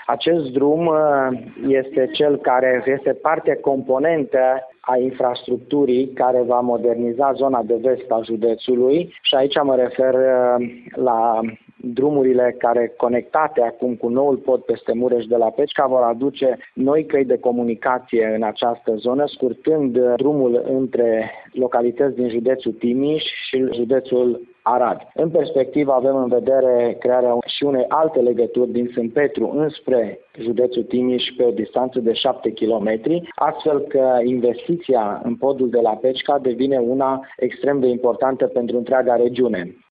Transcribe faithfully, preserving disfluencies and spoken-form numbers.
Acest drum este cel care este parte componentă a infrastructurii care va moderniza zona de vest a județului și aici mă refer la drumurile care, conectate acum cu noul pod peste Mureș de la Pecica, vor aduce noi căi de comunicație în această zonă, scurtând drumul între localități din județul Timiș și județul Arad. În perspectivă avem în vedere crearea și unei alte legături din Sâmpetru înspre județul Timiș pe o distanță de șapte kilometri, astfel că investiția în podul de la Pecica devine una extrem de importantă pentru întreaga regiune.